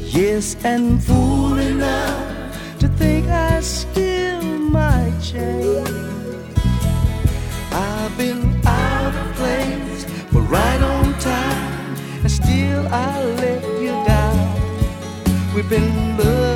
Yes, and fool enough to think I still might change. I've been out of place, but right on time, and still I let you down. We've been loving